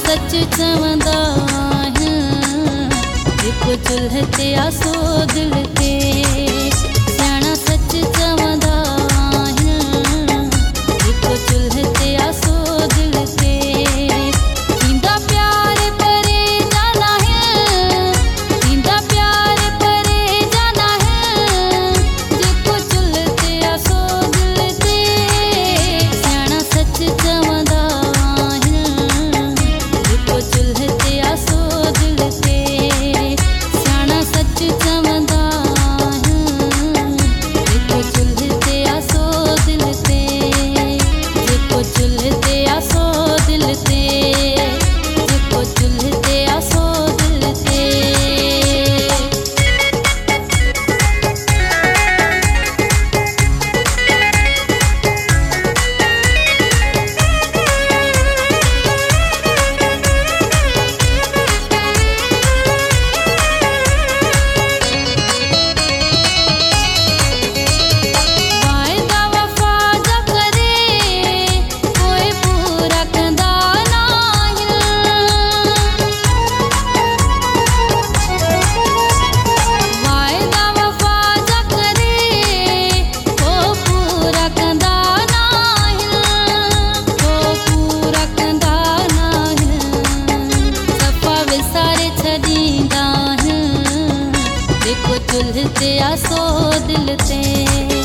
सच चवंदा आहियूं, जेको चुल्ह ते आसो दिल ते। सियाणा सच चवंदा आहियूं, जेको चुल्ह ते आसो दिल ते। थींदा प्यार परे जाना है, थींदा प्यार परे जाना है, जेको चुल्ह ते आसो दिल ते। सियाणा सच चवंदा आहियूं, जेको चुल्ह ते आसो दिल ते। सियाणा सच चवंदा आहियूं, जेको चुल्ह ते आसो दिल ते, जेको चुल्ह ते आसो दिल ते, जेको चुल्ह ते आसो दिल ते। वाइदा वफ़ा जा करे कोई पूरा कंदा नाहिनि। वाइदा वफ़ा जा करे को पूरा कंदा नाहिनि, को पूरा कंदा नाहिनि। सफ़ा विसारे छॾींदा आहिनि, जेको चुल्ह ते आसो दिल ते।